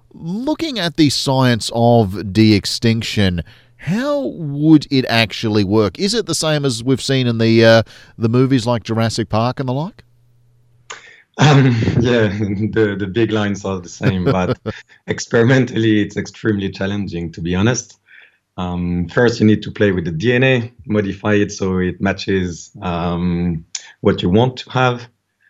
Looking at the science of de-extinction, how would it actually work? Is it the same as we've seen in the movies like Jurassic Park and the like? Yeah, the big lines are the same, but experimentally, it's extremely challenging, to be honest. First, you need to play with the DNA, modify it so it matches what you want to have.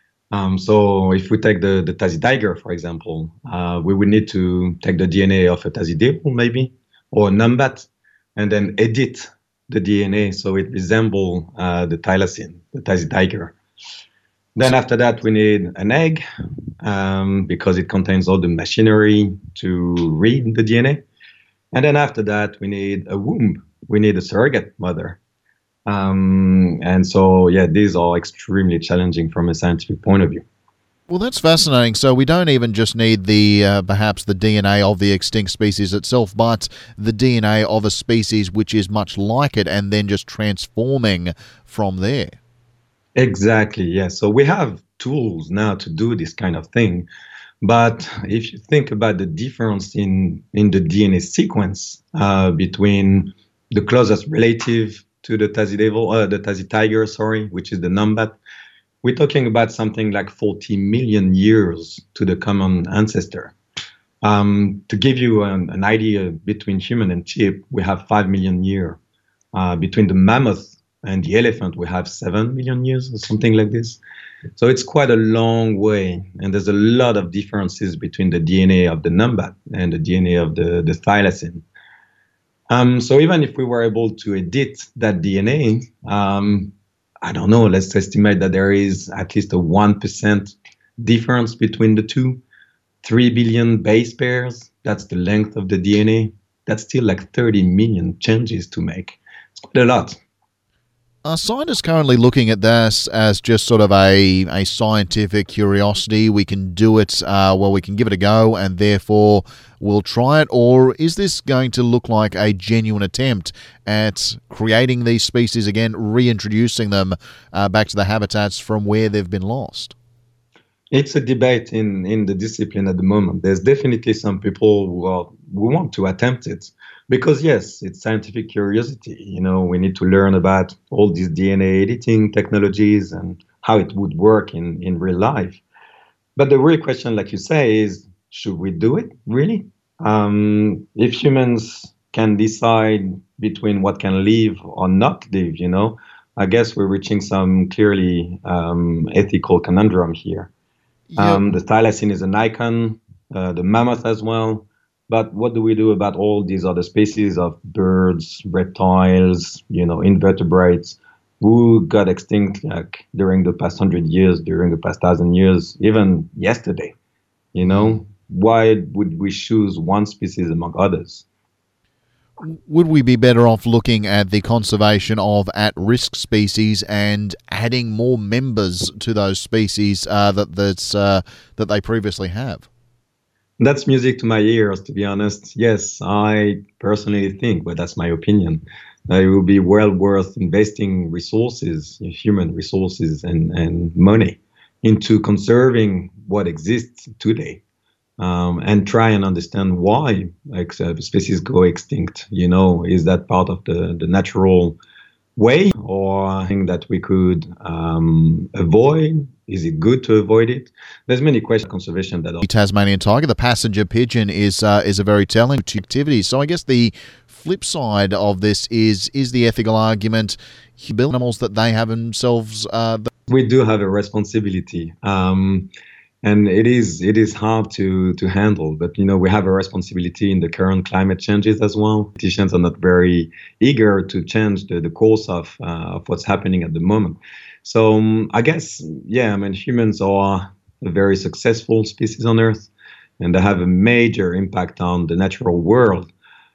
So if we take the Tassie tiger, for example, we would need to take the DNA of a Tassie devil, maybe, or a numbat, and then edit the DNA so it resembles the thylacine, the Tassie tiger. Then after that, we need an egg because it contains all the machinery to read the DNA. And then after that, we need a womb. We need a surrogate mother. And so, yeah, these are extremely challenging from a scientific point of view. Well, that's fascinating. So we don't even just need the perhaps the DNA of the extinct species itself, but the DNA of a species which is much like it, and then just transforming from there. Exactly, yes. So we have tools now to do this kind of thing. But if you think about the difference in the DNA sequence between the closest relative to the Tassie devil, the Tassie tiger, sorry, which is the numbat, we're talking about something like 40 million years to the common ancestor. To give you an idea, between human and sheep, we have 5 million years. Between the mammoth and the elephant, we have 7 million years or something like this. So it's quite a long way, and there's a lot of differences between the DNA of the numbat and the DNA of the thylacine. So even if we were able to edit that DNA, I don't know, let's estimate that there is at least a 1% difference between the two. 3 billion base pairs, that's the length of the DNA. That's still like 30 million changes to make. It's quite a lot. Are scientists currently looking at this as just sort of a scientific curiosity? We can do it, we can give it a go, and therefore we'll try it? Or is this going to look like a genuine attempt at creating these species again, reintroducing them back to the habitats from where they've been lost? It's a debate in the discipline at the moment. There's definitely some people who want to attempt it because, yes, it's scientific curiosity. You know, we need to learn about all these DNA editing technologies and how it would work in real life. But the real question, like you say, is should we do it really? If humans can decide between what can live or not live, you know, I guess we're reaching some clearly ethical conundrum here. Yeah. The thylacine is an icon, the mammoth as well. But what do we do about all these other species of birds, reptiles, you know, invertebrates who got extinct like during the past 100 years, during the past 1,000 years, even yesterday? You know, why would we choose one species among others? Would we be better off looking at the conservation of at-risk species and adding more members to those species that they previously have? That's music to my ears, to be honest. Yes, I personally think, but that's my opinion. It will be well worth investing resources, human resources, and money into conserving what exists today. And try and understand why species go extinct. You know, is that part of the natural way, or thing that we could avoid? Is it good to avoid it? There's many questions of conservation that are. The Tasmanian tiger, the passenger pigeon, is a very telling activity. So I guess the flip side of this is the ethical argument: animals that they have themselves. We do have a responsibility. And it is hard to handle, but you know we have a responsibility in the current climate changes as well. Politicians are not very eager to change the course of what's happening at the moment. So I guess yeah, I mean humans are a very successful species on Earth, and they have a major impact on the natural world.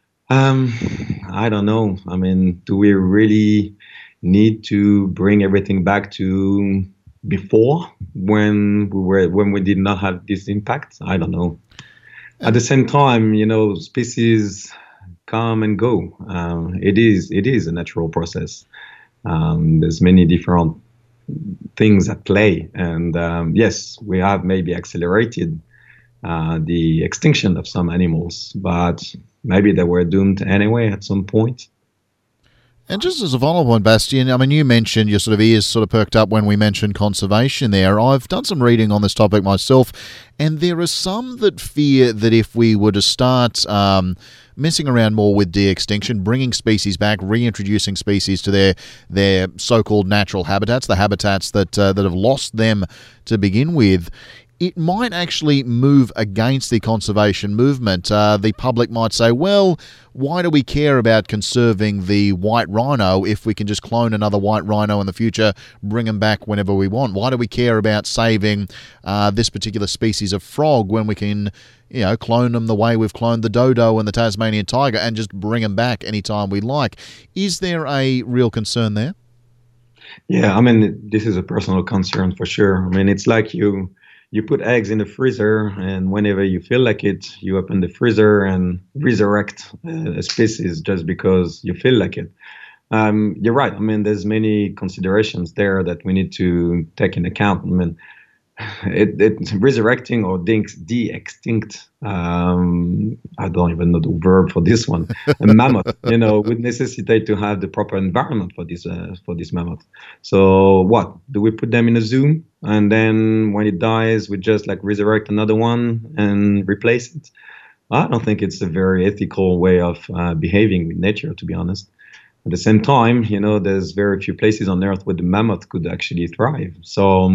I don't know. I mean, do we really need to bring everything back to before when we did not have this impact? I don't know. At the same time, you know, species come and go. It is a natural process. There's many different things at play, and yes, we have maybe accelerated the extinction of some animals, but maybe they were doomed anyway at some point. And just as a follow-up on Bastien, I mean, you mentioned your sort of ears sort of perked up when we mentioned conservation there. I've done some reading on this topic myself, and there are some that fear that if we were to start messing around more with de-extinction, bringing species back, reintroducing species to their so-called natural habitats, the habitats that have lost them to begin with, it might actually move against the conservation movement. The public might say, well, why do we care about conserving the white rhino if we can just clone another white rhino in the future, bring them back whenever we want? Why do we care about saving this particular species of frog when we can, clone them the way we've cloned the dodo and the Tasmanian tiger and just bring them back anytime we like? Is there a real concern there? Yeah, I mean, this is a personal concern for sure. I mean, it's like you put eggs in the freezer, and whenever you feel like it, you open the freezer and resurrect a species just because you feel like it. You're right. I mean, there's many considerations there that we need to take into account. I mean, it resurrecting or de-extinct. I don't even know the verb for this one. A mammoth, would necessitate to have the proper environment for this mammoth. So what do we put them in a zoo, and then when it dies, we just like resurrect another one and replace it? I don't think it's a very ethical way of behaving with nature, to be honest. At the same time, there's very few places on Earth where the mammoth could actually thrive. So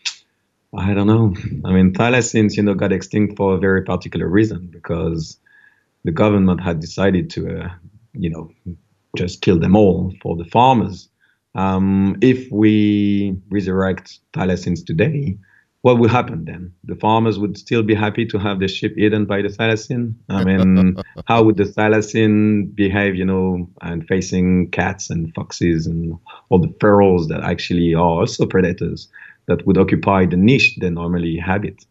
I don't know. I mean, thylacines, got extinct for a very particular reason, because the government had decided to, just kill them all for the farmers. If we resurrect thylacines today, what will happen then? The farmers would still be happy to have their sheep eaten by the thylacine. I mean, how would the thylacine behave, and facing cats and foxes and all the ferals that actually are also predators that would occupy the niche they normally habit?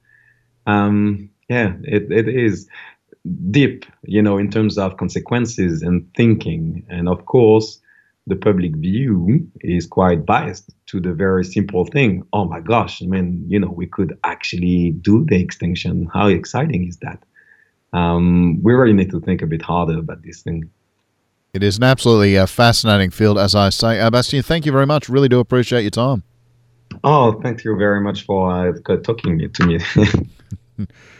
It is deep, in terms of consequences and thinking. And of course, the public view is quite biased to the very simple thing. Oh my gosh, I mean, we could actually do the extinction. How exciting is that? We really need to think a bit harder about this thing. It is an absolutely fascinating field, as I say. Bastien, thank you very much. Really do appreciate your time. Oh, thank you very much for talking to me.